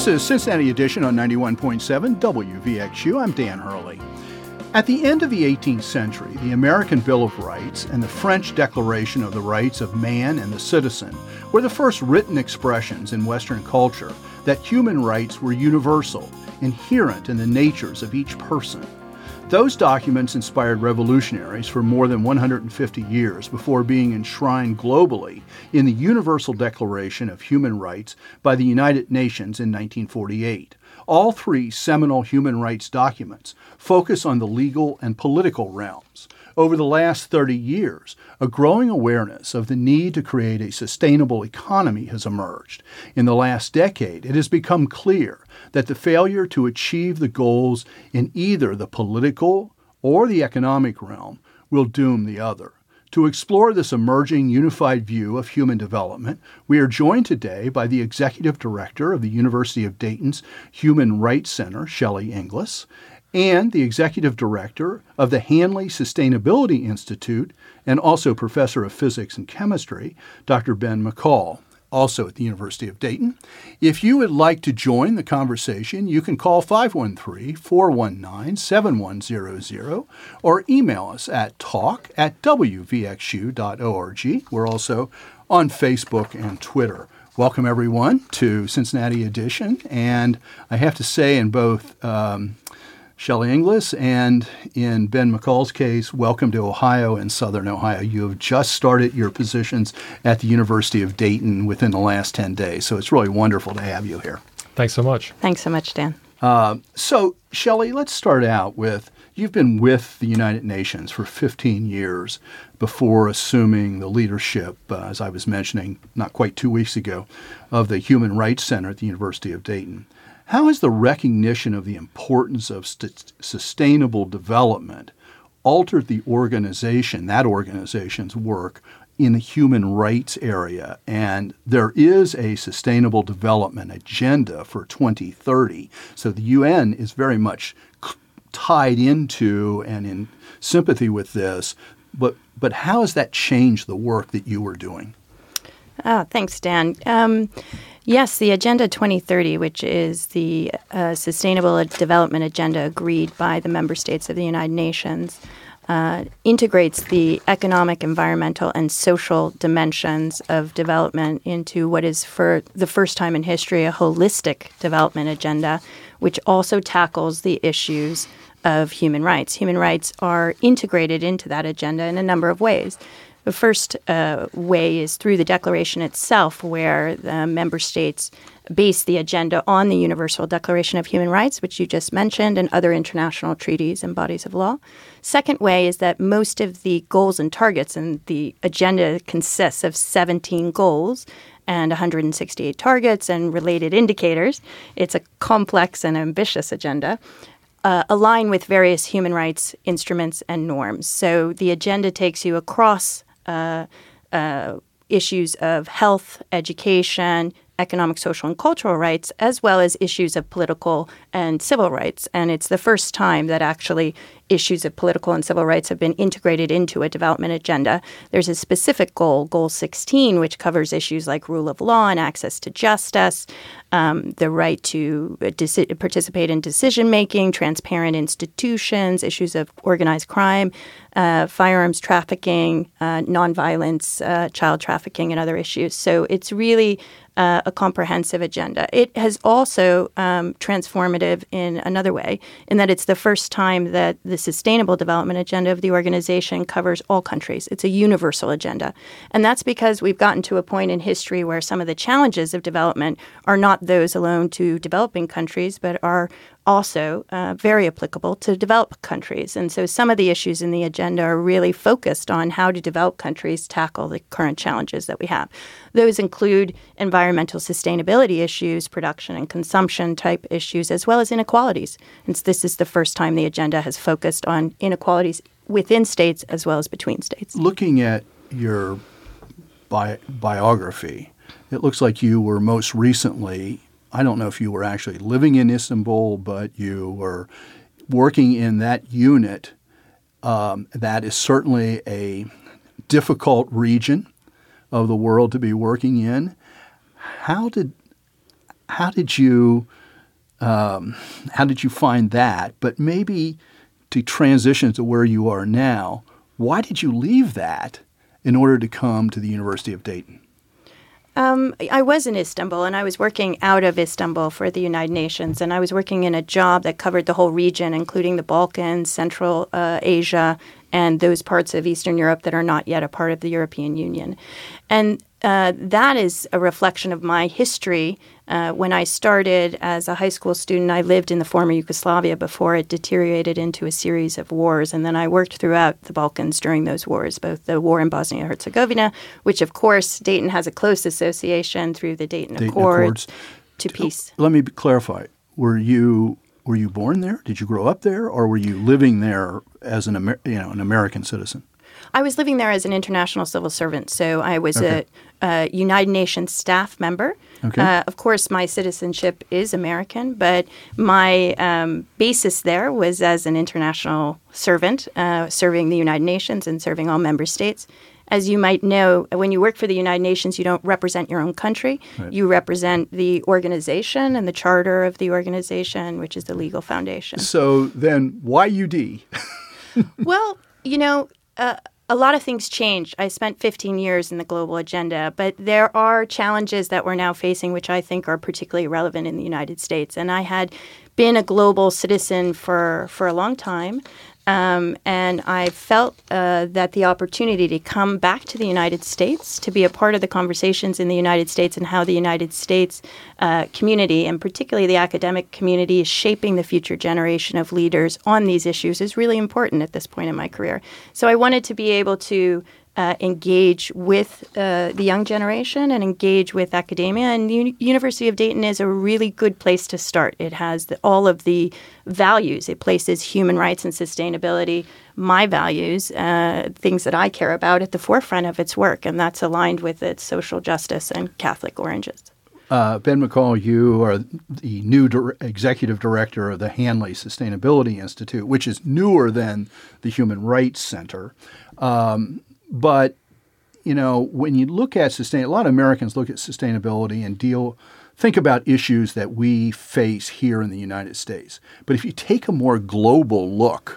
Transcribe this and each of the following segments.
This is Cincinnati Edition on 91.7 WVXU. I'm Dan Hurley. At the end of the 18th century, the American Bill of Rights and the French Declaration of the Rights of Man and the Citizen were the first written expressions in Western culture that human rights were universal, inherent in the natures of each person. Those documents inspired revolutionaries for more than 150 years before being enshrined globally in the Universal Declaration of Human Rights by the United Nations in 1948. All three seminal human rights documents focus on the legal and political realms. Over the last 30 years, a growing awareness of the need to create a sustainable economy has emerged. In the last decade, it has become clear that the failure to achieve the goals in either the political or the economic realm will doom the other. To explore this emerging unified view of human development, we are joined today by the Executive Director of the University of Dayton's Human Rights Center, Shelley Inglis, and the Executive Director of the Hanley Sustainability Institute and also Professor of Physics and Chemistry, Dr. Ben McCall, also at the University of Dayton. If you would like to join the conversation, you can call 513-419-7100 or email us at talk@wvxu.org. We're also on Facebook and Twitter. Welcome, everyone, to Cincinnati Edition. And I have to say, in both Shelley Inglis and in Ben McCall's case, welcome to Ohio and Southern Ohio. You have just started your positions at the University of Dayton within the last 10 days, so it's really wonderful to have you here. Thanks so much. Thanks so much, Dan. So, Shelley, let's start out with, you've been with the United Nations for 15 years before assuming the leadership, as I was mentioning not quite 2 weeks ago, of the Human Rights Center at the University of Dayton. How has the recognition of the importance of sustainable development altered the organization's work in the human rights area? And there is a sustainable development agenda for 2030. So the UN is very much tied into and in sympathy with this. But how has that changed the work that you were doing? Thanks, Dan. Yes, the Agenda 2030, which is the Sustainable Development Agenda agreed by the member states of the United Nations, integrates the economic, environmental, and social dimensions of development into what is, for the first time in history, a holistic development agenda, which also tackles the issues of human rights. Human rights are integrated into that agenda in a number of ways. The first way is through the declaration itself, where the member states base the agenda on the Universal Declaration of Human Rights, which you just mentioned, and other international treaties and bodies of law. Second way is that most of the goals and targets, and the agenda consists of 17 goals and 168 targets and related indicators. It's a complex and ambitious agenda. Align with various human rights instruments and norms. So the agenda takes you across issues of health, education, economic, social, and cultural rights, as well as issues of political and civil rights. And it's the first time that actually issues of political and civil rights have been integrated into a development agenda. There's a specific goal, Goal 16, which covers issues like rule of law and access to justice, the right to participate in decision-making, transparent institutions, issues of organized crime, firearms trafficking, nonviolence, child trafficking, and other issues. So it's really a comprehensive agenda. It has also transformative in another way, in that it's the first time that the Sustainable Development Agenda of the organization covers all countries. It's a universal agenda. And that's because we've gotten to a point in history where some of the challenges of development are not those alone to developing countries, but are also very applicable to developed countries. And so some of the issues in the agenda are really focused on how to develop countries tackle the current challenges that we have. Those include environmental sustainability issues, production and consumption type issues, as well as inequalities. And so this is the first time the agenda has focused on inequalities within states as well as between states. Looking at your biography, it looks like you were most recently, I don't know if you were actually living in Istanbul, but you were working in that unit. That is certainly a difficult region of the world to be working in. How did how did you find that? But maybe to transition to where you are now, why did you leave that in order to come to the University of Dayton? I was in Istanbul, and I was working out of Istanbul for the United Nations, and I was working in a job that covered the whole region, including the Balkans, Central Asia, and those parts of Eastern Europe that are not yet a part of the European Union. And that is a reflection of my history. When I started as a high school student, I lived in the former Yugoslavia before it deteriorated into a series of wars. And then I worked throughout the Balkans during those wars, both the war in Bosnia-Herzegovina, which, of course, Dayton has a close association through the Dayton Accords to peace. Let me clarify. Were you born there? Did you grow up there? Or were you living there as an American citizen? I was living there as an international civil servant, so I was a United Nations staff member. Okay. Of course, my citizenship is American, but my basis there was as an international servant, serving the United Nations and serving all member states. As you might know, when you work for the United Nations, you don't represent your own country. Right. You represent the organization and the charter of the organization, which is the legal foundation. So then why UD? Well, a lot of things changed. I spent 15 years in the global agenda, but there are challenges that we're now facing, which I think are particularly relevant in the United States. And I had been a global citizen for a long time, and I felt that the opportunity to come back to the United States, to be a part of the conversations in the United States and how the United States community, and particularly the academic community, is shaping the future generation of leaders on these issues is really important at this point in my career. So I wanted to be able to engage with the young generation and engage with academia. And the University of Dayton is a really good place to start. It has all of the values. It places human rights and sustainability, my values, things that I care about, at the forefront of its work. And that's aligned with its social justice and Catholic oranges. Ben McCall, you are the new executive director of the Hanley Sustainability Institute, which is newer than the Human Rights Center. But, when you look at a lot of Americans look at sustainability and think about issues that we face here in the United States. But if you take a more global look,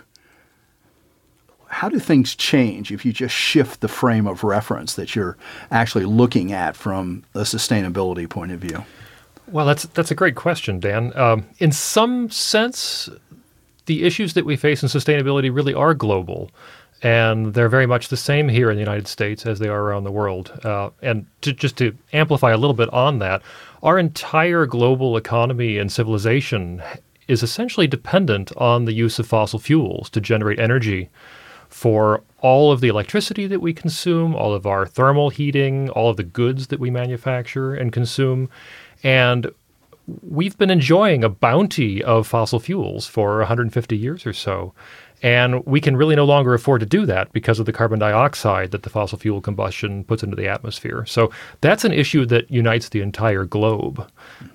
how do things change if you just shift the frame of reference that you're actually looking at from a sustainability point of view? Well, that's a great question, Dan. In some sense, the issues that we face in sustainability really are global. And they're very much the same here in the United States as they are around the world. And just to amplify a little bit on that, our entire global economy and civilization is essentially dependent on the use of fossil fuels to generate energy for all of the electricity that we consume, all of our thermal heating, all of the goods that we manufacture and consume. And we've been enjoying a bounty of fossil fuels for 150 years or so. And we can really no longer afford to do that because of the carbon dioxide that the fossil fuel combustion puts into the atmosphere. So that's an issue that unites the entire globe.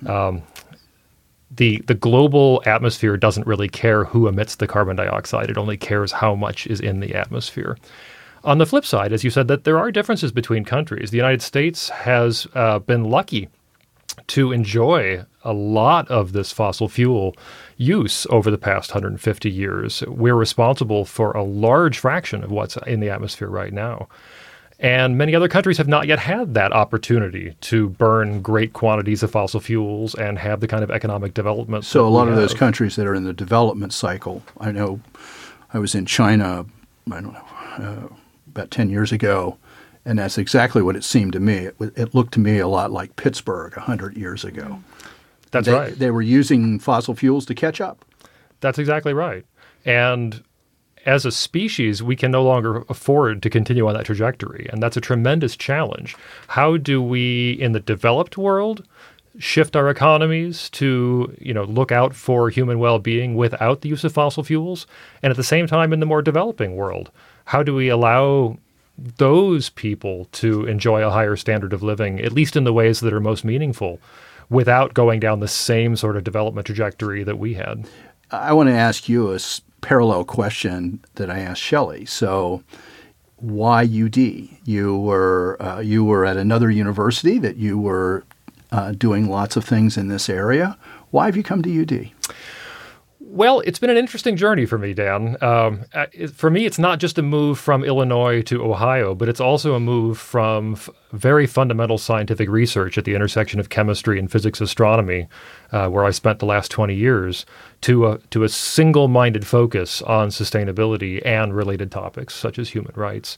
The global atmosphere doesn't really care who emits the carbon dioxide. It only cares how much is in the atmosphere. On the flip side, as you said, that there are differences between countries. The United States has been lucky to enjoy a lot of this fossil fuel use over the past 150 years. We're responsible for a large fraction of what's in the atmosphere right now. And many other countries have not yet had that opportunity to burn great quantities of fossil fuels and have the kind of economic development. So a lot of those countries that are in the development cycle, I know I was in China, about 10 years ago, and that's exactly what it seemed to me. It looked to me a lot like Pittsburgh 100 years ago. That's right. They were using fossil fuels to catch up. That's exactly right. And as a species, we can no longer afford to continue on that trajectory. And that's a tremendous challenge. How do we, in the developed world, shift our economies to, look out for human well-being without the use of fossil fuels? And at the same time, in the more developing world, how do we allow those people to enjoy a higher standard of living, at least in the ways that are most meaningful, without going down the same sort of development trajectory that we had? I want to ask you a parallel question that I asked Shelley. So why UD? You were at another university that you were doing lots of things in this area. Why have you come to UD? Well, it's been an interesting journey for me, Dan. For me, it's not just a move from Illinois to Ohio, but it's also a move from very fundamental scientific research at the intersection of chemistry and physics astronomy, where I spent the last 20 years, to a single-minded focus on sustainability and related topics such as human rights.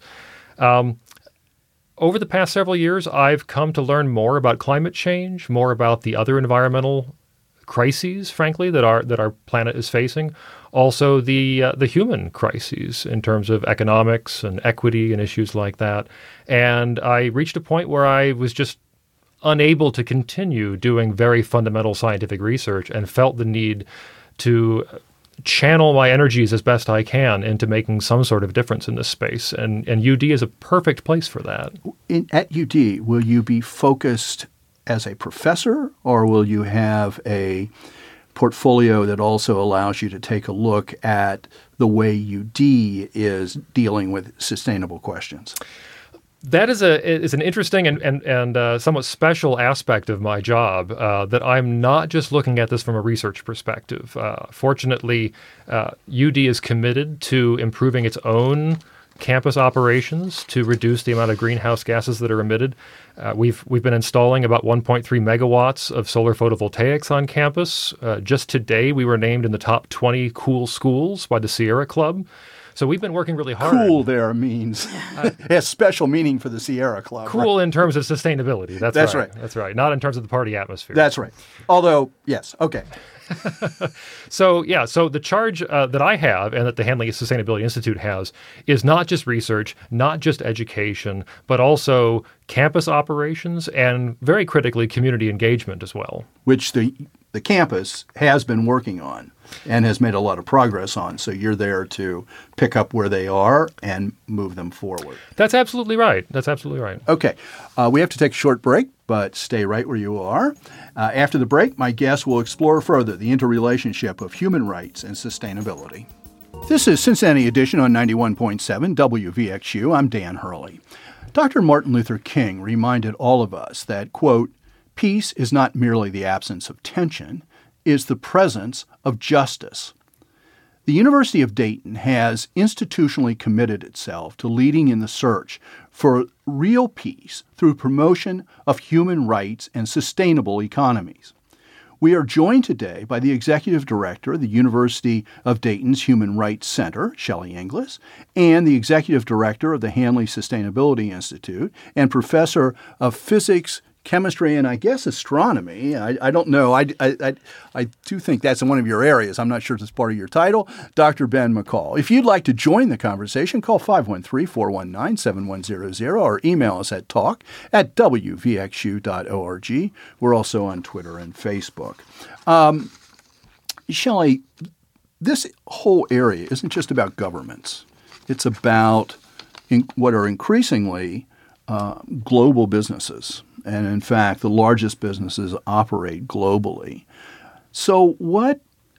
Over the past several years, I've come to learn more about climate change, more about the other environmental crises, frankly, that our planet is facing. Also, the human crises in terms of economics and equity and issues like that. And I reached a point where I was just unable to continue doing very fundamental scientific research and felt the need to channel my energies as best I can into making some sort of difference in this space. And UD is a perfect place for that. At UD, will you be focused as a professor, or will you have a portfolio that also allows you to take a look at the way UD is dealing with sustainable questions? That is an interesting and somewhat special aspect of my job, that I'm not just looking at this from a research perspective. Fortunately, UD is committed to improving its own campus operations to reduce the amount of greenhouse gases that are emitted. We've been installing about 1.3 megawatts of solar photovoltaics on campus. Just today, we were named in the top 20 cool schools by the Sierra Club. So we've been working really hard. Cool there means has special meaning for the Sierra Club. Cool, right? In terms of sustainability. That's right. That's right. Not in terms of the party atmosphere. That's right. Although, yes, okay. So the charge that I have and that the Handling Sustainability Institute has is not just research, not just education, but also campus operations and, very critically, community engagement as well. Which the campus has been working on and has made a lot of progress on. So you're there to pick up where they are and move them forward. That's absolutely right. Okay. We have to take a short break, but stay right where you are. After the break, my guest will explore further the interrelationship of human rights and sustainability. This is Cincinnati Edition on 91.7 WVXU. I'm Dan Hurley. Dr. Martin Luther King reminded all of us that, quote, peace is not merely the absence of tension, is the presence of justice. The University of Dayton has institutionally committed itself to leading in the search for real peace through promotion of human rights and sustainable economies. We are joined today by the Executive Director of the University of Dayton's Human Rights Center, Shelley Inglis, and the Executive Director of the Handling Sustainability Institute and Professor of Physics, Chemistry, and I guess astronomy. I don't know. I do think that's in one of your areas. I'm not sure if it's part of your title. Dr. Ben McCall. If you'd like to join the conversation, call 513-419-7100 or email us at talk@wvxu.org. We're also on Twitter and Facebook. Shelley, this whole area isn't just about governments. It's about what are increasingly global businesses. And in fact, the largest businesses operate globally. So what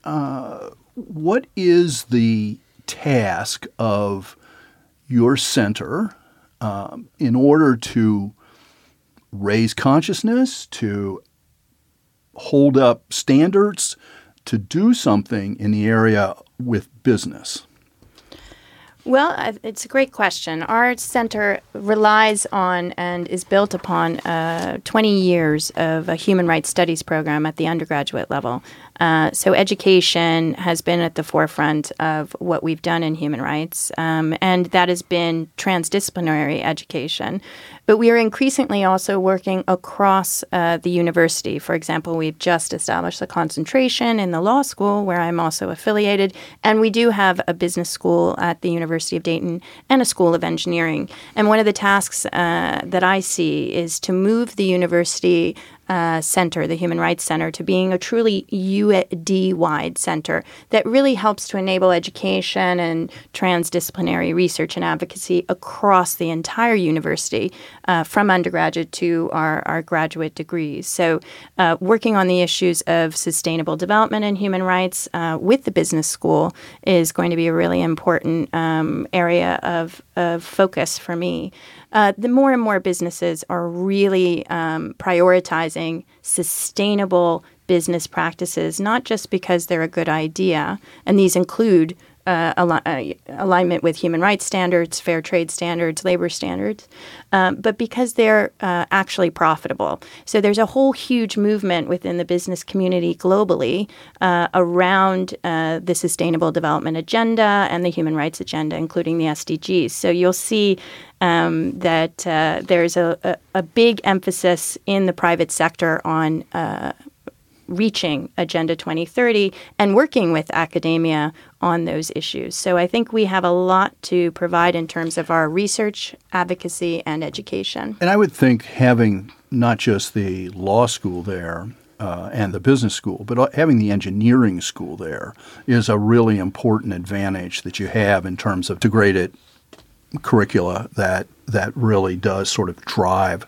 is the task of your center in order to raise consciousness, to hold up standards, to do something in the area with business? Well, it's a great question. Our center relies on and is built upon 20 years of a human rights studies program at the undergraduate level. So education has been at the forefront of what we've done in human rights, and that has been transdisciplinary education. But we are increasingly also working across the university. For example, we've just established a concentration in the law school, where I'm also affiliated, and we do have a business school at the University of Dayton and a school of engineering. And one of the tasks that I see is to move the university center, the Human Rights Center, to being a truly UD-wide center that really helps to enable education and transdisciplinary research and advocacy across the entire university, from undergraduate to our graduate degrees. So working on the issues of sustainable development and human rights with the business school is going to be a really important area of focus for me. The more and more businesses are really prioritizing emphasizing sustainable business practices, not just because they're a good idea, and these include alignment with human rights standards, fair trade standards, labor standards, but because they're actually profitable. So there's a whole huge movement within the business community globally around the Sustainable Development Agenda and the Human Rights Agenda, including the SDGs. So you'll see that there's a big emphasis in the private sector on reaching Agenda 2030 and working with academia on those issues. So I think we have a lot to provide in terms of our research, advocacy, and education. And I would think having not just the law school there and the business school, but having the engineering school there is a really important advantage that you have in terms of integrated curricula that really does sort of drive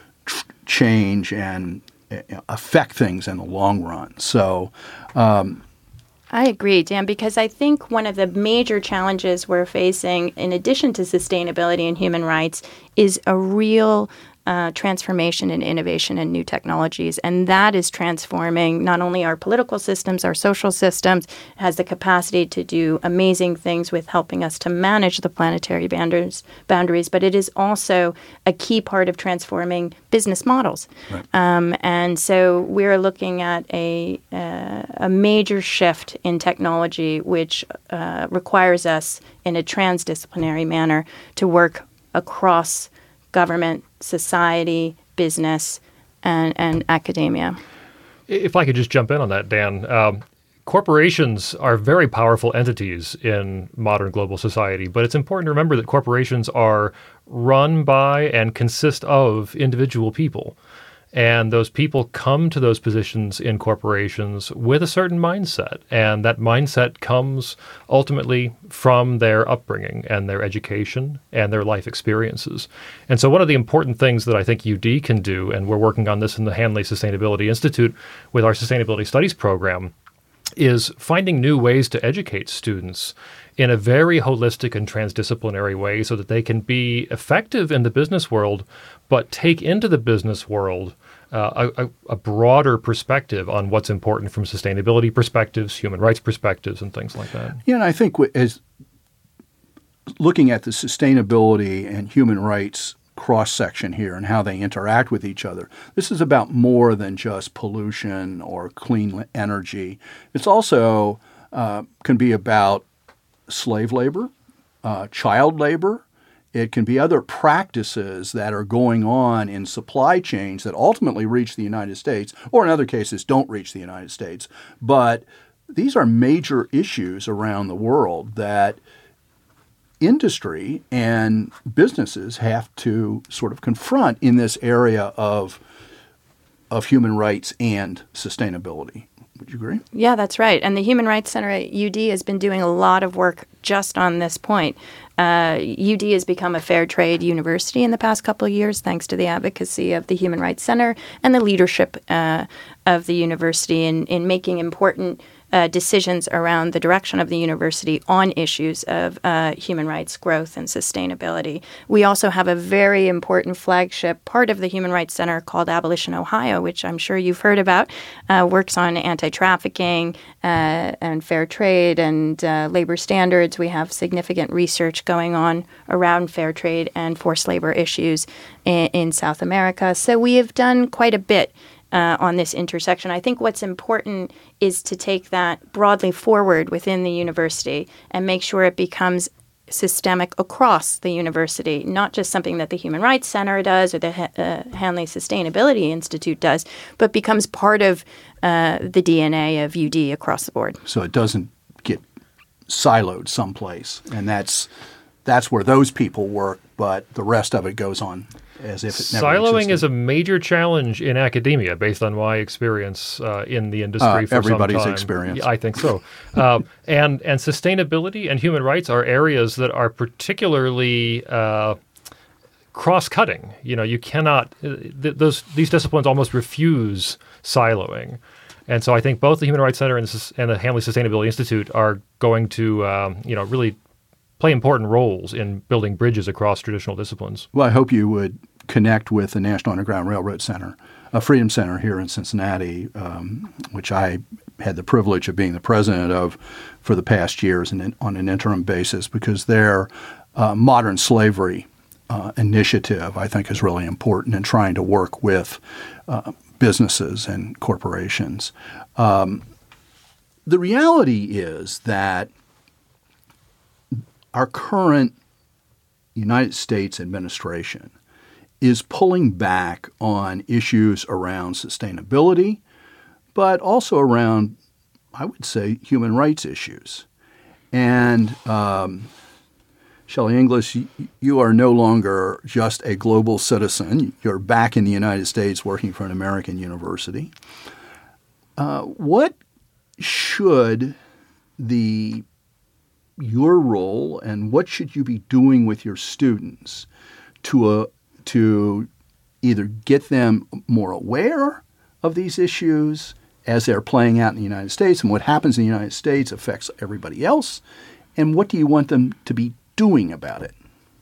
change and affect things in the long run. So I agree, Dan, because I think one of the major challenges we're facing, in addition to sustainability and human rights, is a real transformation in innovation and new technologies. And that is transforming not only our political systems, our social systems, it has the capacity to do amazing things with helping us to manage the planetary boundaries, but it is also a key part of transforming business models. Right. And so we're looking at a major shift in technology, which requires us in a transdisciplinary manner to work across government, society, business, and academia. If I could just jump in on that, Dan. Corporations are very powerful entities in modern global society, but it's important to remember that corporations are run by and consist of individual people. And those people come to those positions in corporations with a certain mindset. And that mindset comes ultimately from their upbringing and their education and their life experiences. And so one of the important things that I think UD can do, and we're working on this in the Hanley Sustainability Institute with our Sustainability Studies program, is finding new ways to educate students in a very holistic and transdisciplinary way so that they can be effective in the business world, but take into the business world a broader perspective on what's important from sustainability perspectives, human rights perspectives, and things like that. Yeah, and I think as looking at the sustainability and human rights cross-section here and how they interact with each other, this is about more than just pollution or clean energy. It's also can be about slave labor, child labor. It can be other practices that are going on in supply chains that ultimately reach the United States, or in other cases don't reach the United States. But these are major issues around the world that industry and businesses have to sort of confront in this area of human rights and sustainability. Would you agree? Yeah, that's right. And the Human Rights Center at UD has been doing a lot of work just on this point. UD has become a fair trade university in the past couple of years, thanks to the advocacy of the Human Rights Center and the leadership of the university in making important decisions around the direction of the university on issues of human rights growth and sustainability. We also have a very important flagship part of the Human Rights Center called Abolition Ohio, which I'm sure you've heard about, works on anti-trafficking and fair trade and labor standards. We have significant research going on around fair trade and forced labor issues in South America. So we have done quite a bit on this intersection. I think what's important is to take that broadly forward within the university and make sure it becomes systemic across the university, not just something that the Human Rights Center does or the Hanley Sustainability Institute does, but becomes part of the DNA of UD across the board. So it doesn't get siloed someplace, and that's where those people work, but the rest of it goes on as if it never Siloing existed. is a major challenge in academia, based on my experience in the industry for everybody's some time. experience. Yeah, I think so. And sustainability and human rights are areas that are particularly cross-cutting. You know, you cannot these disciplines almost refuse siloing. And so I think both the Human Rights Center and the Hanley Sustainability Institute are going to really play important roles in building bridges across traditional disciplines. Well, I hope you would connect with the National Underground Railroad Center, Freedom Center here in Cincinnati, which I had the privilege of being the president of for the past years and on an interim basis, because their modern slavery initiative, I think, is really important in trying to work with businesses and corporations. The reality is that our current United States administration is pulling back on issues around sustainability, but also around, I would say, human rights issues. And Shelley Inglis, you are no longer just a global citizen. You're back in the United States working for an American university. What should your role and what should you be doing with your students to either get them more aware of these issues as they're playing out in the United States, and what happens in the United States affects everybody else, and what do you want them to be doing about it?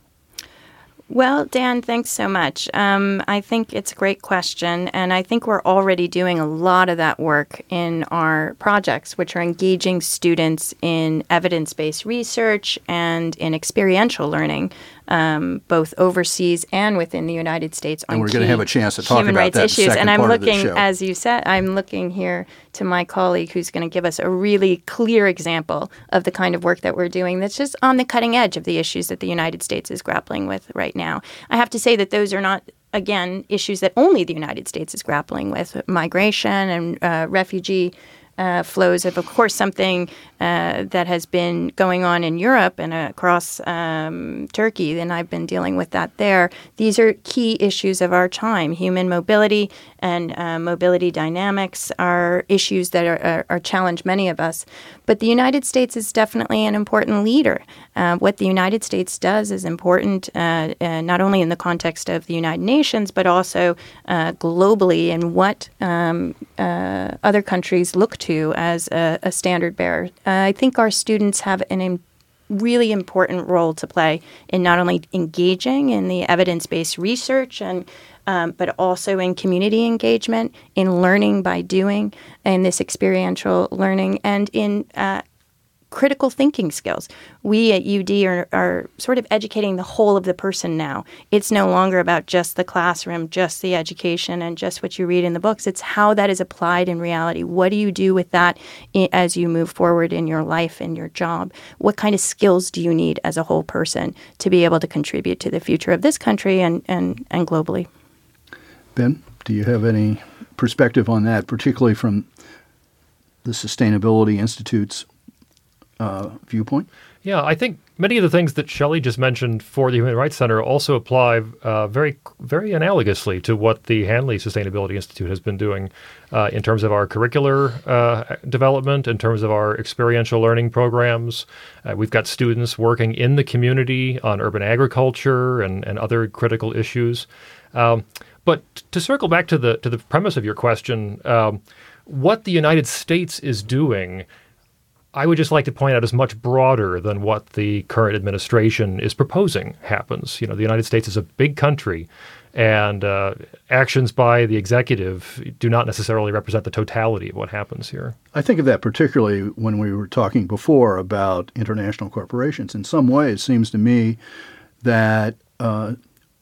Well, Dan, thanks so much. I think it's a great question, and I think we're already doing a lot of that work in our projects, which are engaging students in evidence-based research and in experiential learning, both overseas and within the United States on and we're going to have a chance to talk human about rights that issues. second And I'm part of the looking, show. as you said, I'm looking here to my colleague who's going to give us a really clear example of the kind of work that we're doing that's just on the cutting edge of the issues that the United States is grappling with right now. I have to say that those are not, again, issues that only the United States is grappling with. Migration and refugee flows of course, something that has been going on in Europe and across Turkey, and I've been dealing with that there. These are key issues of our time. Human mobility and mobility dynamics are issues that are challenge many of us. But the United States is definitely an important leader. What the United States does is important not only in the context of the United Nations, but also globally, and what other countries look to as a standard bearer. I think our students have a really important role to play in not only engaging in the evidence-based research and but also in community engagement, in learning by doing, in this experiential learning, and in critical thinking skills. We at UD are sort of educating the whole of the person now. It's no longer about just the classroom, just the education, and just what you read in the books. It's how that is applied in reality. What do you do with that as you move forward in your life and your job? What kind of skills do you need as a whole person to be able to contribute to the future of this country and globally? Ben, do you have any perspective on that, particularly from the Sustainability Institute's viewpoint? Yeah, I think many of the things that Shelley just mentioned for the Human Rights Center also apply very, very analogously to what the Hanley Sustainability Institute has been doing in terms of our curricular development, in terms of our experiential learning programs. We've got students working in the community on urban agriculture and other critical issues. But to circle back to the premise of your question, what the United States is doing, I would just like to point out, is much broader than what the current administration is proposing happens. You know, the United States is a big country, and actions by the executive do not necessarily represent the totality of what happens here. I think of that particularly when we were talking before about international corporations. In some ways, it seems to me that I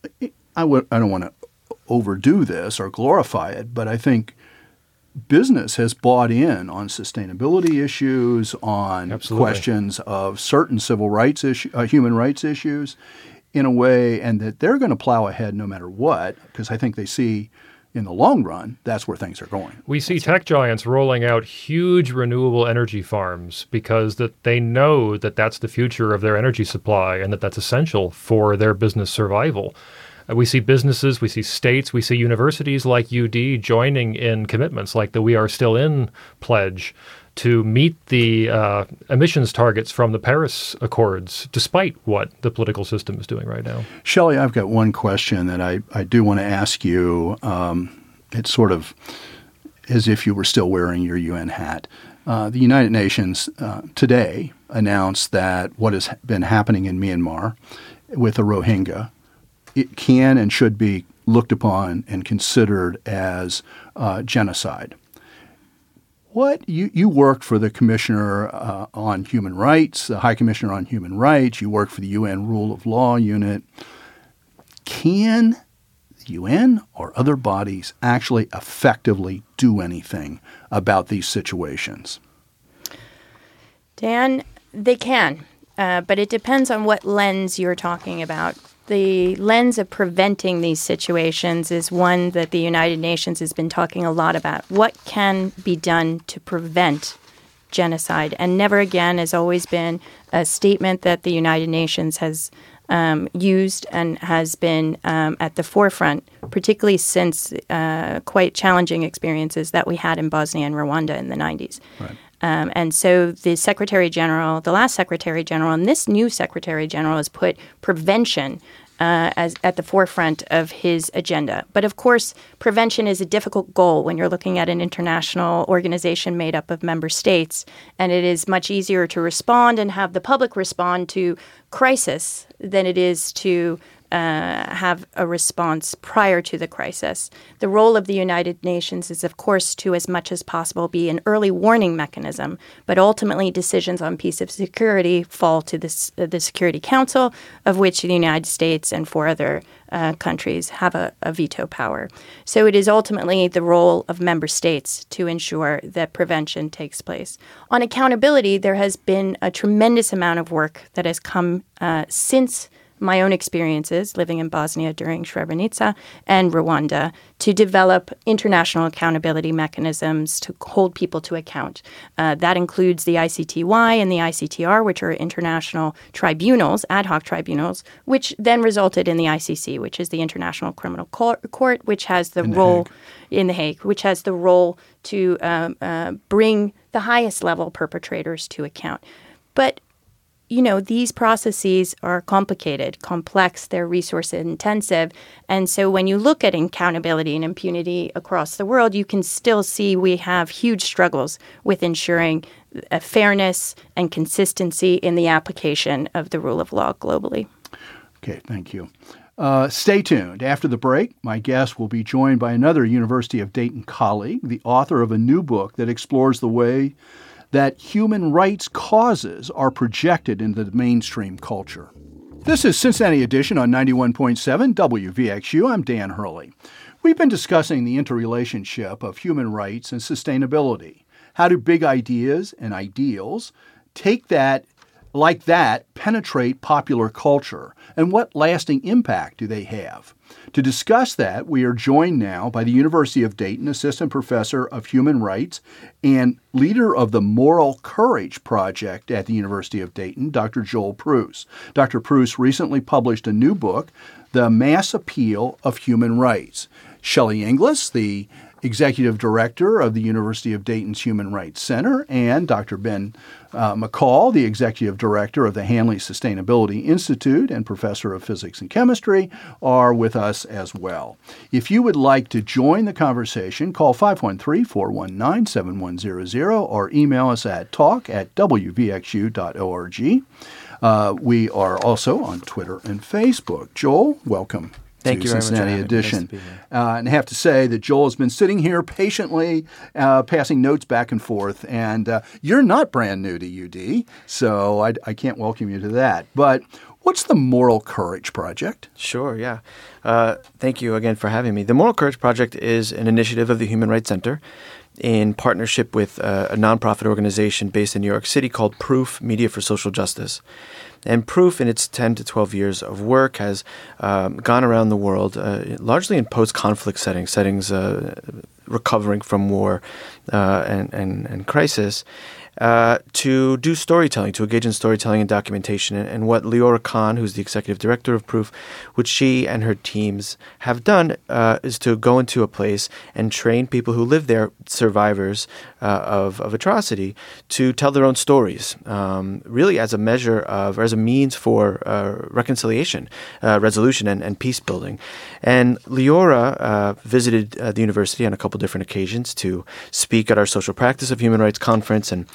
don't want to overdo this or glorify it, but I think business has bought in on sustainability issues, on Absolutely. questions of certain civil rights human rights issues in a way, and that they're going to plow ahead no matter what, because I think they see in the long run that's where things are going. We see tech giants rolling out huge renewable energy farms because that they know that that's the future of their energy supply and that that's essential for their business survival. We see businesses, we see states, we see universities like UD joining in commitments like the We Are Still In pledge to meet the emissions targets from the Paris Accords, despite what the political system is doing right now. Shelley, I've got one question that I do want to ask you. It's sort of as if you were still wearing your UN hat. The United Nations today announced that what has been happening in Myanmar with the Rohingya, it can and should be looked upon and considered as genocide. What you worked for the Commissioner on Human Rights, the High Commissioner on Human Rights. You worked for the UN Rule of Law Unit. Can the UN or other bodies actually effectively do anything about these situations? Dan, they can, but it depends on what lens you're talking about. The lens of preventing these situations is one that the United Nations has been talking a lot about. What can be done to prevent genocide? And never again has always been a statement that the United Nations has used and has been at the forefront, particularly since quite challenging experiences that we had in Bosnia and Rwanda in the 90s. Right. And so the Secretary General, the last Secretary General, and this new Secretary General has put prevention as at the forefront of his agenda. But of course, prevention is a difficult goal when you're looking at an international organization made up of member states, and it is much easier to respond and have the public respond to crisis than it is to have a response prior to the crisis. The role of the United Nations is, of course, to as much as possible be an early warning mechanism, but ultimately decisions on peace of security fall to the Security Council, of which the United States and 4 other countries have a veto power. So it is ultimately the role of member states to ensure that prevention takes place. On accountability, there has been a tremendous amount of work that has come since my own experiences living in Bosnia during Srebrenica and Rwanda to develop international accountability mechanisms to hold people to account. That includes the ICTY and the ICTR, which are international tribunals, ad hoc tribunals, which then resulted in the ICC, which is the International Criminal Court, which has the role in The Hague, which has the role to bring the highest level perpetrators to account. But these processes are complicated, complex, they're resource intensive. And so when you look at accountability and impunity across the world, you can still see we have huge struggles with ensuring fairness and consistency in the application of the rule of law globally. Okay, thank you. Stay tuned. After the break, my guest will be joined by another University of Dayton colleague, the author of a new book that explores the way that human rights causes are projected into the mainstream culture. This is Cincinnati Edition on 91.7 WVXU. I'm Dan Hurley. We've been discussing the interrelationship of human rights and sustainability. How do big ideas and ideals penetrate popular culture, and what lasting impact do they have? To discuss that, we are joined now by the University of Dayton Assistant Professor of Human Rights and leader of the Moral Courage Project at the University of Dayton, Dr. Joel Preuss. Dr. Preuss recently published a new book, The Mass Appeal of Human Rights. Shelley Inglis, the Executive Director of the University of Dayton's Human Rights Center, and Dr. Ben McCall, the Executive Director of the Hanley Sustainability Institute and Professor of Physics and Chemistry, are with us as well. If you would like to join the conversation, call 513-419-7100 or email us at talk@wvxu.org. We are also on Twitter and Facebook. Joel, welcome. Thank you very much. Cincinnati Edition. Nice to be here. And I have to say that Joel has been sitting here patiently passing notes back and forth, and you're not brand new to UD, so I can't welcome you to that. But what's the Moral Courage Project? Sure, yeah. Thank you again for having me. The Moral Courage Project is an initiative of the Human Rights Center in partnership with a nonprofit organization based in New York City called Proof Media for Social Justice. And Proof, in its 10 to 12 years of work, has gone around the world, largely in post-conflict settings recovering from war and crisis, to do storytelling, to engage in storytelling and documentation. And what Leora Khan, who's the executive director of Proof, what she and her teams have done is to go into a place and train people who live there, survivors of atrocity, to tell their own stories, really as a measure of, or as a means for reconciliation, resolution, and peace building. And Leora visited the university on a couple different occasions to speak at our Social Practice of Human Rights conference, and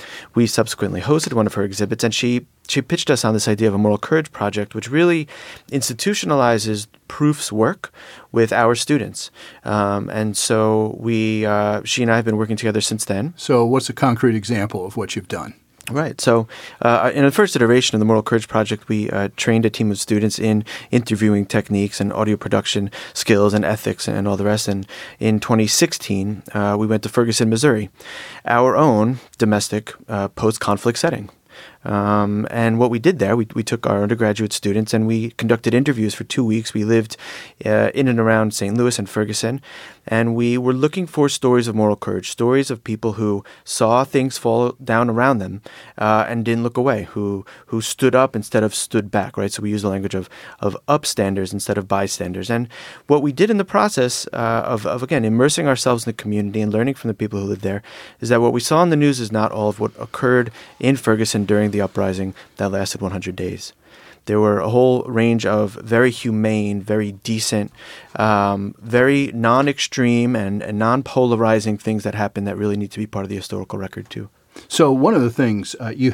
we subsequently hosted one of her exhibits, and she pitched us on this idea of a Moral Courage Project, which really institutionalizes Proof's work with our students. And so she and I have been working together since then. So what's a concrete example of what you've done? Right. So in the first iteration of the Moral Courage Project, we trained a team of students in interviewing techniques and audio production skills and ethics and all the rest. And in 2016, we went to Ferguson, Missouri, our own domestic post-conflict setting. And what we did there, we took our undergraduate students and we conducted interviews for 2 weeks. We lived in and around St. Louis and Ferguson, and we were looking for stories of moral courage, stories of people who saw things fall down around them and didn't look away, who stood up instead of stood back, right? So we use the language of upstanders instead of bystanders. And what we did in the process of again, immersing ourselves in the community and learning from the people who live there is that what we saw in the news is not all of what occurred in Ferguson during the uprising that lasted 100 days. There were a whole range of very humane, very decent, very non-extreme and non-polarizing things that happened that really need to be part of the historical record too. So one of the things you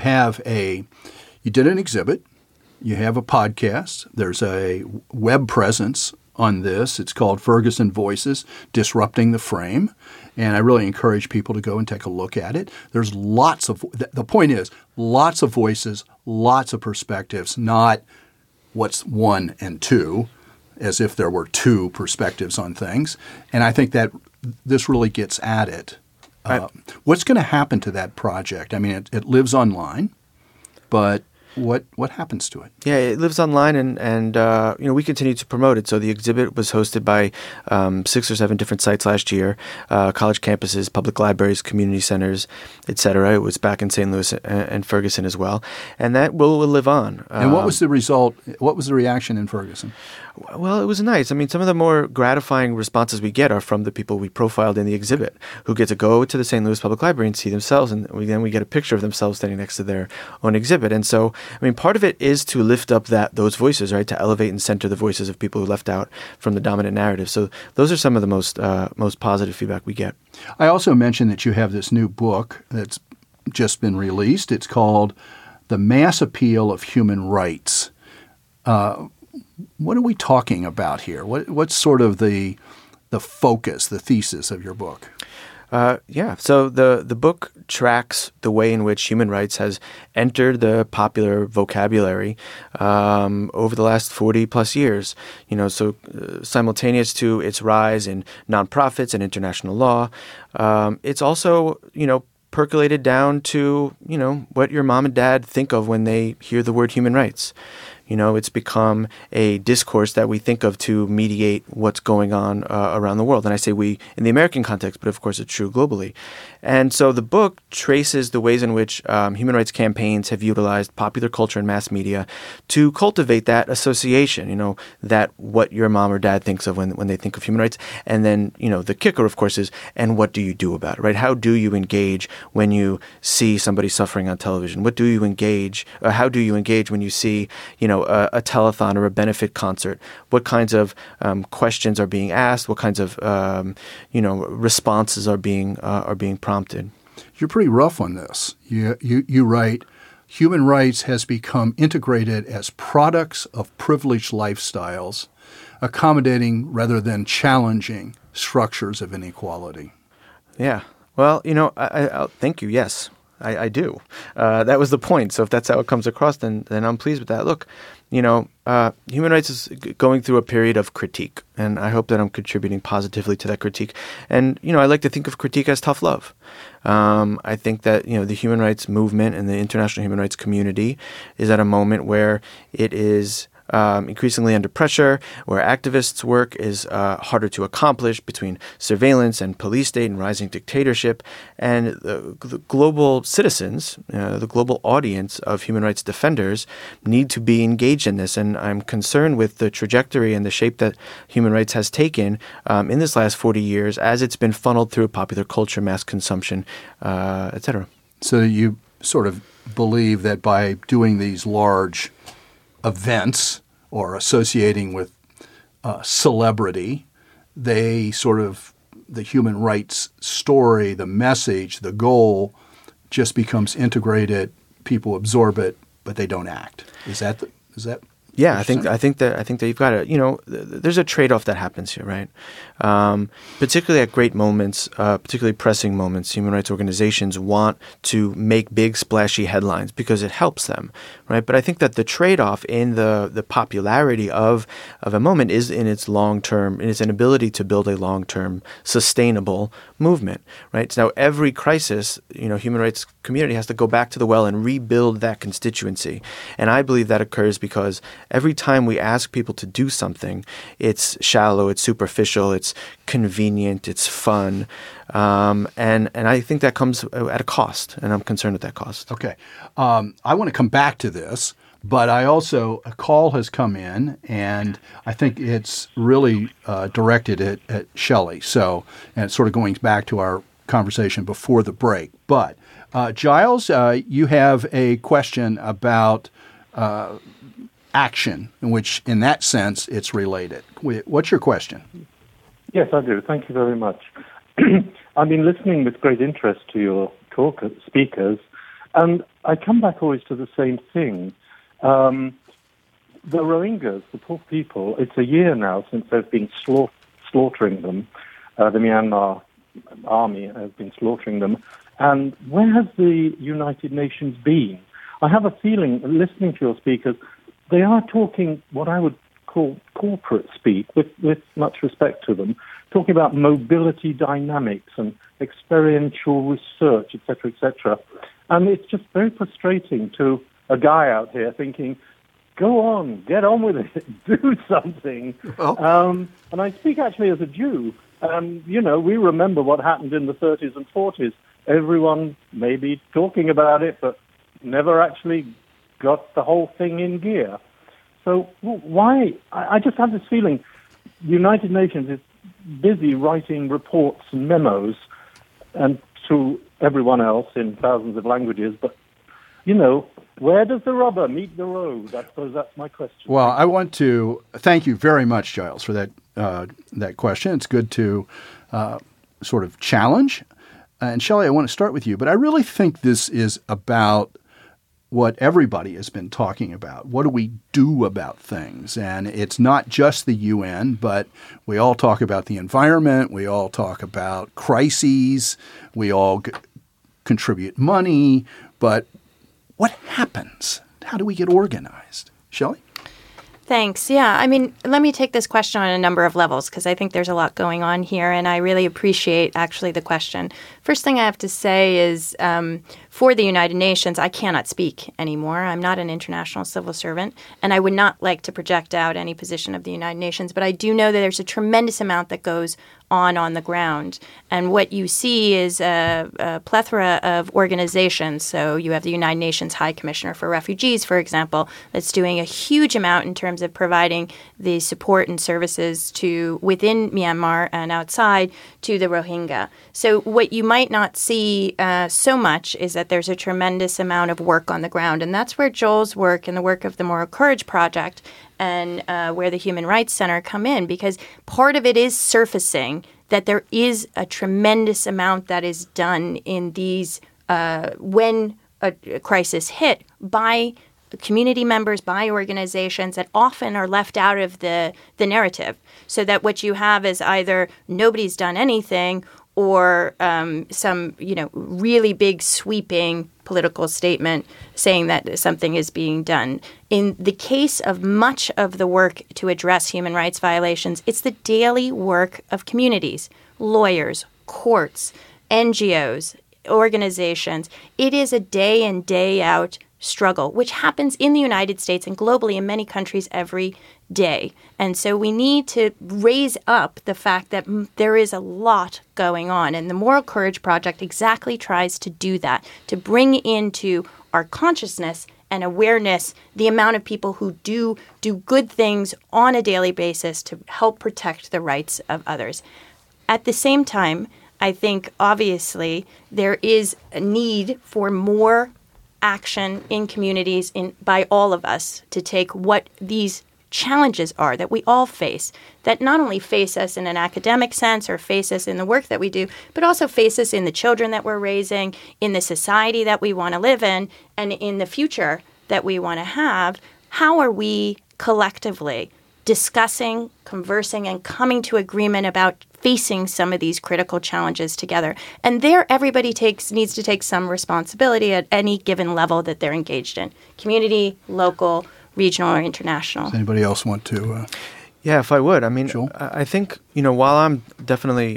did an exhibit, you have a podcast, there's a web presence on this. It's called Ferguson Voices, Disrupting the Frame. And I really encourage people to go and take a look at it. There's the point is, lots of voices, lots of perspectives, not what's 1 and 2, as if there were 2 perspectives on things. And I think that this really gets at it. What's going to happen to that project? I mean, it lives online, but what happens to it? Yeah, it lives online, and we continue to promote it. So the exhibit was hosted by 6 or 7 different sites last year, college campuses, public libraries, community centers, etc. It was back in St. Louis and Ferguson as well, and that will live on. And what was the result? What was the reaction in Ferguson? Well, it was nice. I mean, some of the more gratifying responses we get are from the people we profiled in the exhibit, who get to go to the St. Louis Public Library and see themselves, and then we get a picture of themselves standing next to their own exhibit. And so, I mean, part of it is to lift up those voices, right? To elevate and center the voices of people who left out from the dominant narrative. So those are some of the most positive feedback we get. I also mentioned that you have this new book that's just been released. It's called The Mass Appeal of Human Rights. What are we talking about here? What's sort of the focus, the thesis of your book? So the book tracks the way in which human rights has entered the popular vocabulary over the last 40 plus years. Simultaneous to its rise in nonprofits and international law, it's also percolated down to what your mom and dad think of when they hear the word human rights. It's become a discourse that we think of to mediate what's going on around the world. And I say we in the American context, but of course it's true globally. And so the book traces the ways in which human rights campaigns have utilized popular culture and mass media to cultivate that association, that what your mom or dad thinks of when they think of human rights. And then, the kicker, of course, is, and what do you do about it, right? How do you engage when you see somebody suffering on television? How do you engage when you see, a telethon or a benefit concert? What kinds of questions are being asked? What kinds of responses are being prompted? You're pretty rough on this. You write, human rights has become integrated as products of privileged lifestyles, accommodating rather than challenging structures of inequality. Yeah. Well, I'll thank you. Yes. I do. That was the point. So if that's how it comes across, then I'm pleased with that. Look, human rights is going through a period of critique, and I hope that I'm contributing positively to that critique. And, I like to think of critique as tough love. I think that, the human rights movement and the international human rights community is at a moment where it is increasingly under pressure, where activists' work is harder to accomplish between surveillance and police state and rising dictatorship. And the global citizens, the global audience of human rights defenders need to be engaged in this. And I'm concerned with the trajectory and the shape that human rights has taken in this last 40 years as it's been funneled through popular culture, mass consumption, et cetera. So you sort of believe that by doing these large events or associating with celebrity, the human rights story, the message, the goal just becomes integrated, people absorb it, but they don't act. Is that Yeah, I think that you've got to, there's a trade-off that happens here, right? Particularly at great moments, particularly pressing moments, human rights organizations want to make big splashy headlines because it helps them, right? But I think that the trade-off in the popularity of a moment is in its long-term, in its inability to build a long-term sustainable movement, right? So now every crisis, human rights community has to go back to the well and rebuild that constituency. And I believe that occurs because every time we ask people to do something, it's shallow, it's superficial, it's convenient, it's fun. And I think that comes at a cost, and I'm concerned with that cost. Okay. I want to come back to this, but a call has come in, and I think it's really directed at Shelley. So, and it's sort of going back to our conversation before the break. But Giles, you have a question about action, in which, in that sense, it's related. What's your question? Yes, I do. Thank you very much. I've been listening with great interest to your speakers, and I come back always to the same thing. The Rohingyas, the poor people, it's a year now since they've been slaughtering them. The Myanmar army has been slaughtering them. And where has the United Nations been? I have a feeling, listening to your speakers, they are talking what I would call corporate speak, with much respect to them, talking about mobility dynamics and experiential research, etc., etc. And it's just very frustrating to a guy out here thinking, go on, get on with it, do something. Well. And I speak actually as a Jew. We remember what happened in the 30s and 40s. Everyone may be talking about it, but never actually got the whole thing in gear. So why? I just have this feeling the United Nations is busy writing reports and memos and to everyone else in thousands of languages, but, where does the rubber meet the road? I suppose that's my question. Well, I want to thank you very much, Giles, for that question. It's good to sort of challenge. And Shelley, I want to start with you, but I really think this is about what everybody has been talking about. What do we do about things? And it's not just the UN, but we all talk about the environment. We all talk about crises. We all contribute money. But what happens? How do we get organized? Shelley? Thanks. Yeah, I mean, let me take this question on a number of levels because I think there's a lot going on here, and I really appreciate actually the question. First thing I have to say is for the United Nations, I cannot speak anymore. I'm not an international civil servant, and I would not like to project out any position of the United Nations, but I do know that there's a tremendous amount that goes on the ground. And what you see is a plethora of organizations. So you have the United Nations High Commissioner for Refugees, for example, that's doing a huge amount in terms of providing the support and services to within Myanmar and outside to the Rohingya. So what you might not see so much is that there's a tremendous amount of work on the ground. And that's where Joel's work and the work of the Moral Courage Project and where the Human Rights Center come in, because part of it is surfacing that there is a tremendous amount that is done in these when a crisis hit by community members, by organizations that often are left out of the narrative, so that what you have is either nobody's done anything or some really big sweeping political statement saying that something is being done. In the case of much of the work to address human rights violations, it's the daily work of communities, lawyers, courts, NGOs, organizations. It is a day in, day out struggle, which happens in the United States and globally in many countries every day. And so we need to raise up the fact that there is a lot going on. And the Moral Courage Project exactly tries to do that, to bring into our consciousness and awareness the amount of people who do good things on a daily basis to help protect the rights of others. At the same time, I think obviously there is a need for more action in communities by all of us to take what these challenges are that we all face, that not only face us in an academic sense or face us in the work that we do, but also face us in the children that we're raising, in the society that we want to live in, and in the future that we want to have. How are we collectively discussing, conversing, and coming to agreement about facing some of these critical challenges together? And there, everybody needs to take some responsibility at any given level that they're engaged in: community, local, regional, or international. Does anybody else want to? Yeah, if I would. I mean, Sure. I think, while I'm definitely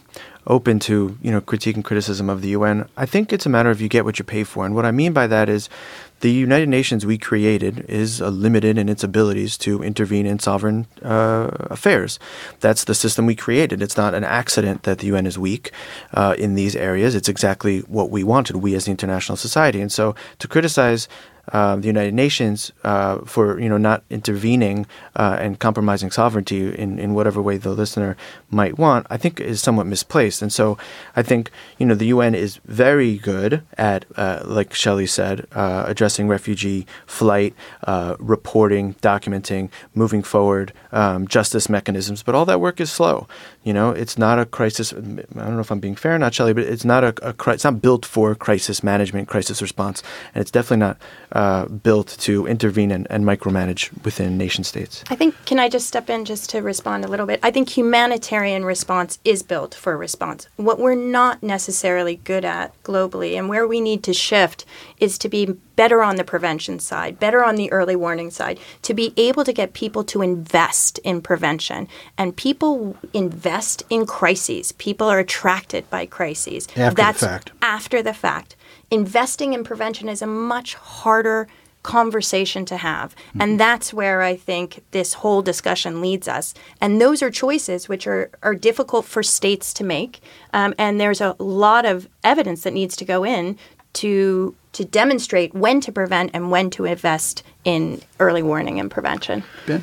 open to, critique and criticism of the UN, I think it's a matter of you get what you pay for. And what I mean by that is the United Nations we created is limited in its abilities to intervene in sovereign affairs. That's the system we created. It's not an accident that the UN is weak in these areas. It's exactly what we wanted, we as the international society. And so to criticize the United Nations for not intervening and compromising sovereignty in whatever way the listener might want, I think is somewhat misplaced. And so I think the UN is very good at, like Shelley said, addressing refugee flight, reporting, documenting, moving forward, justice mechanisms. But all that work is slow. It's not a crisis. I don't know if I'm being fair or not, Shelley, but it's not it's not built for crisis management, crisis response, and it's definitely not built to intervene and micromanage within nation states. I think, can I just step in just to respond a little bit? I think humanitarian response is built for response. What we're not necessarily good at globally, and where we need to shift, is to be better on the prevention side, better on the early warning side, to be able to get people to invest in prevention. And people invest in crises. People are attracted by crises. That's the fact. After the fact. Investing in prevention is a much harder conversation to have. And that's where I think this whole discussion leads us. And those are choices which are difficult for states to make. And there's a lot of evidence that needs to go in to demonstrate when to prevent and when to invest in early warning and prevention. Ben?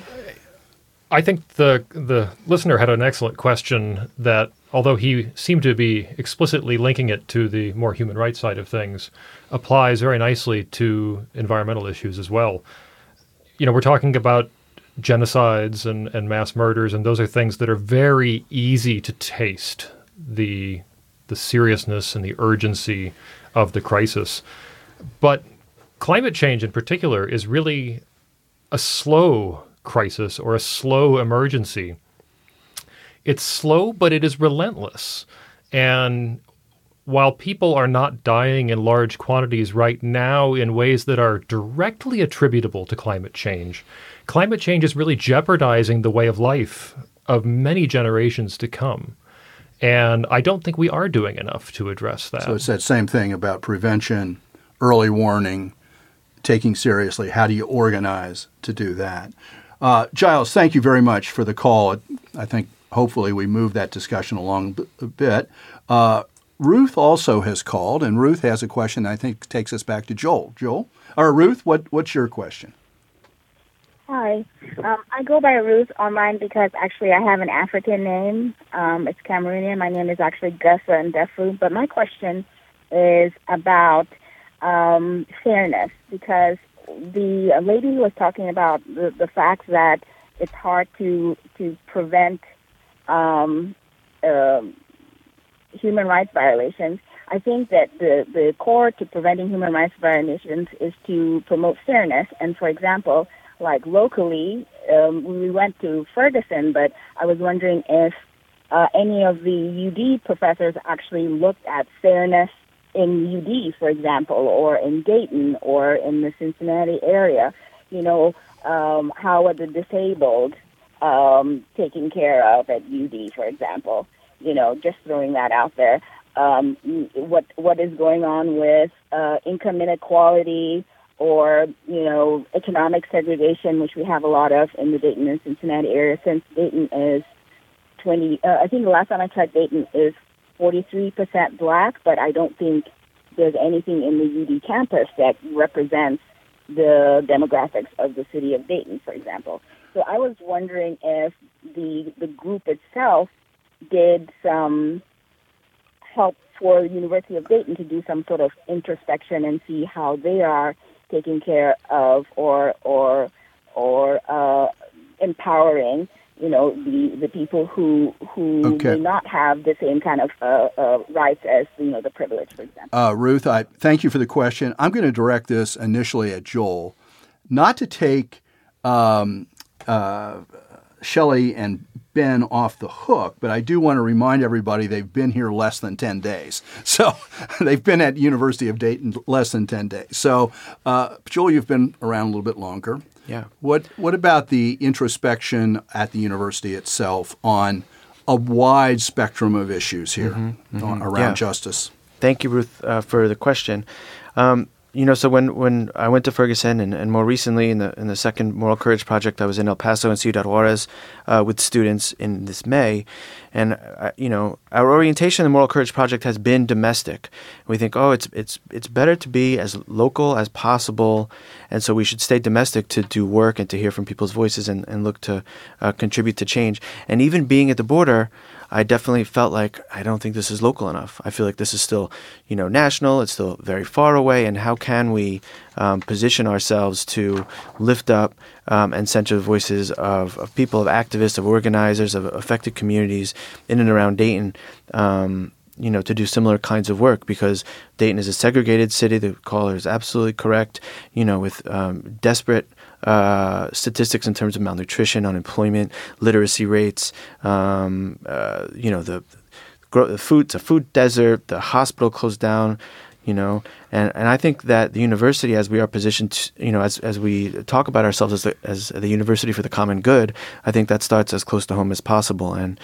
I think the listener had an excellent question that, although he seemed to be explicitly linking it to the more human rights side of things, applies very nicely to environmental issues as well. We're talking about genocides and mass murders, and those are things that are very easy to taste, the seriousness and the urgency of the crisis. But climate change in particular is really a slow crisis or a slow emergency. It's slow, but it is relentless. And while people are not dying in large quantities right now in ways that are directly attributable to climate change is really jeopardizing the way of life of many generations to come. And I don't think we are doing enough to address that. So it's that same thing about prevention, early warning, taking seriously. How do you organize to do that? Giles, thank you very much for the call. I think hopefully we move that discussion along a bit. Ruth also has called, and Ruth has a question that I think takes us back to Joel. Ruth, what's your question? Hi. I go by Ruth online because actually I have an African name. It's Cameroonian. My name is actually Gessa Ndefu. But my question is about fairness, because the lady who was talking about the fact that it's hard to prevent human rights violations. I think that the core to preventing human rights violations is to promote fairness. And for example, like locally, we went to Ferguson, but I was wondering if any of the UD professors actually looked at fairness in UD, for example, or in Dayton, or in the Cincinnati area. How are the disabled taken care of at UD, for example? Just throwing that out there. What is going on with income inequality or, economic segregation, which we have a lot of in the Dayton and Cincinnati area, since Dayton is I think the last time I checked, Dayton is 43% black, but I don't think there's anything in the UD campus that represents the demographics of the city of Dayton, for example. So I was wondering if the group itself did some help for the University of Dayton to do some sort of introspection and see how they are taking care of or empowering, the people who may not have the same kind of rights as, the privilege, for example. Ruth, I thank you for the question. I'm going to direct this initially at Joel, not to take Shelley and Ben off the hook, but I do want to remind everybody they've been here less than 10 days. So they've been at University of Dayton less than 10 days. So, Joel, you've been around a little bit longer. Yeah. What about the introspection at the university itself on a wide spectrum of issues here around justice? Thank you, Ruth, for the question. So when I went to Ferguson and more recently in the second Moral Courage Project, I was in El Paso and Ciudad Juarez with students in this May. And, our orientation in the Moral Courage Project has been domestic. We think, it's better to be as local as possible. And so we should stay domestic to do work and to hear from people's voices and look to contribute to change. And even being at the border, I definitely felt like I don't think this is local enough. I feel like this is still, national. It's still very far away. And how can we position ourselves to lift up and center the voices of people, of activists, of organizers, of affected communities in and around Dayton, to do similar kinds of work, because Dayton is a segregated city. The caller is absolutely correct, with desperate statistics in terms of malnutrition, unemployment, literacy rates, the food, it's a food desert, the hospital closed down, and I think that the university, as we are positioned, as we talk about ourselves as the university for the common good, I think that starts as close to home as possible. And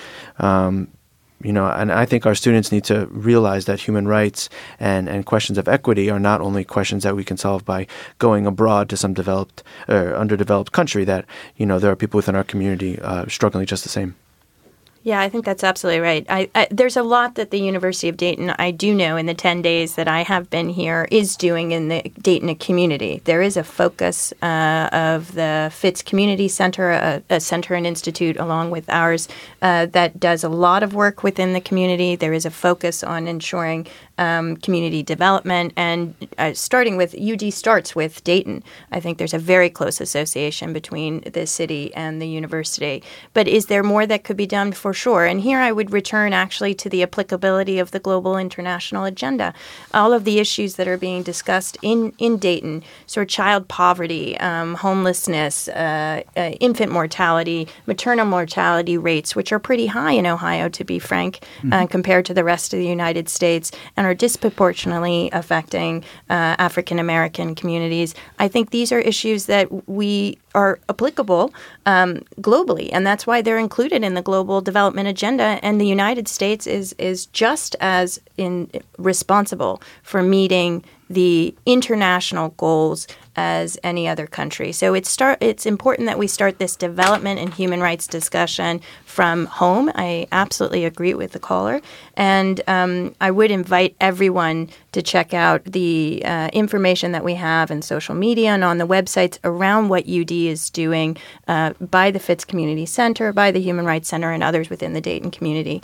and I think our students need to realize that human rights and questions of equity are not only questions that we can solve by going abroad to some developed or underdeveloped country, that, there are people within our community struggling just the same. Yeah, I think that's absolutely right. There's a lot that the University of Dayton, I do know in the 10 days that I have been here, is doing in the Dayton community. There is a focus of the Fitz Community Center, a center and institute along with ours, that does a lot of work within the community. There is a focus on ensuring community development, and starting with UD starts with Dayton. I think there's a very close association between the city and the university. But is there more that could be done? For sure. And here I would return actually to the applicability of the global international agenda. All of the issues that are being discussed in Dayton, sort of child poverty, homelessness, infant mortality, maternal mortality rates, which are pretty high in Ohio, to be frank, compared to the rest of the United States, and are disproportionately affecting African American communities. I think these are issues that we are applicable globally, and that's why they're included in the global development agenda. And the United States is just as responsible for meeting the international goals as any other country. So it's important that we start this development and human rights discussion from home. I absolutely agree with the caller. And I would invite everyone to check out the information that we have in social media and on the websites around what UD is doing by the Fitz Community Center, by the Human Rights Center, and others within the Dayton community.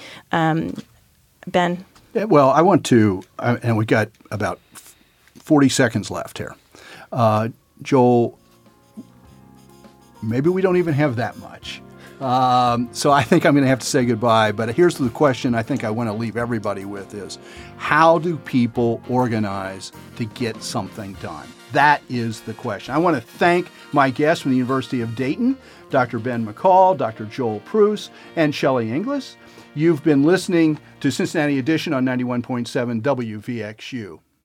Ben? Well, I want to, and we got about 40 seconds left here. Joel, maybe we don't even have that much. So I think I'm going to have to say goodbye. But here's the question I think I want to leave everybody with is, how do people organize to get something done? That is the question. I want to thank my guests from the University of Dayton, Dr. Ben McCall, Dr. Joel Preuss, and Shelley Inglis. You've been listening to Cincinnati Edition on 91.7 WVXU.